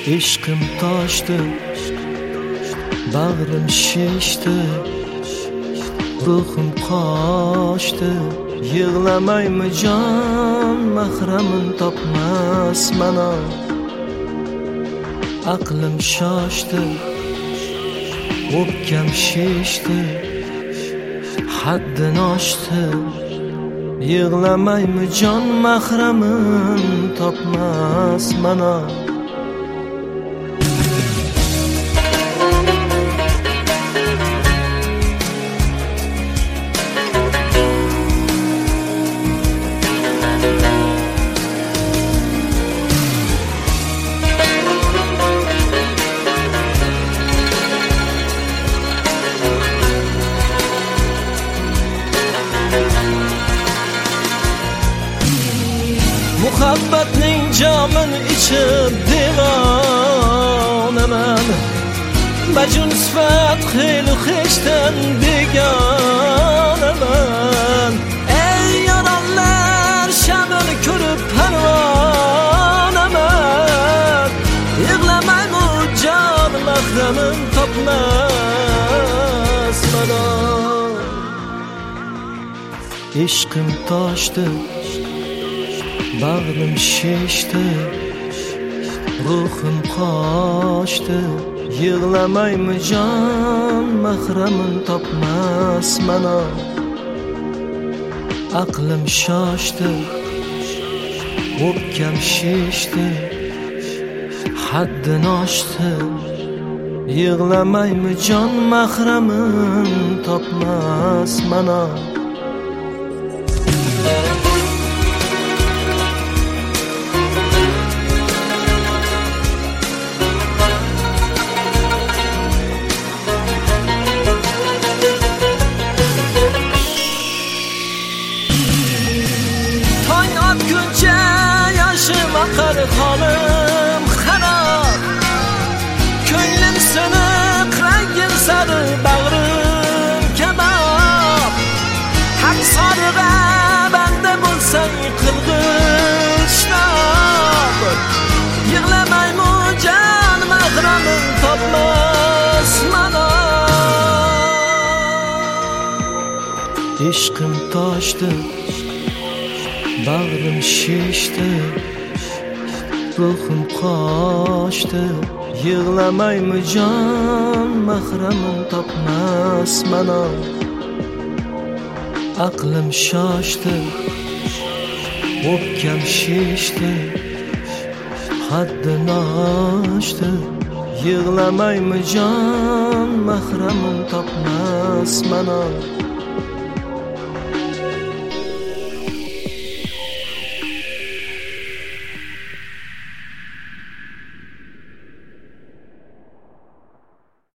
Ishqim toshdi, bag'rim shishdi, ruhim qochdi. Yig'lamaymi jon, mahramim topmas mana. Aqlim shoshdi, o'pkam shishdi, haddini oshdi. Yig'lamaymi jon, mahramim topmas mana. Muhabbatning jamini ichib devonaman. Majnun sifat xeyli xeshdan begonaman. Ey yoronlar shamini ko'rib parvonaman. Yig'lamaymi jon, mahramim topmas mana. Ishqim toshdi, bag'rim shishdi, ruhim qochdi. Yig'lamaymi jon, mahramim topmas mana. Aqlim shoshdi, o'pkam shishdi, haddini oshdi. Yig'lamaymi jon, mahramim topmas mana. Kuncha yoshim oqar xonim xarob. Ko'nglim siniq, rangim sari, bag'rim kabob. Haq sorig'a banda bo'lsang qilg'ishnob. Yig'lamaymi jon, mahramim topmas mana. Ishqim toshdi, bag'rim shishdi, ruhim qochdi. Yig'lamaymi jon, mahramim topmas mana. Aqlim shoshdi, o'pkam shishdi, haddini oshdi. Yig'lamaymi jon, mahramim topmas mana.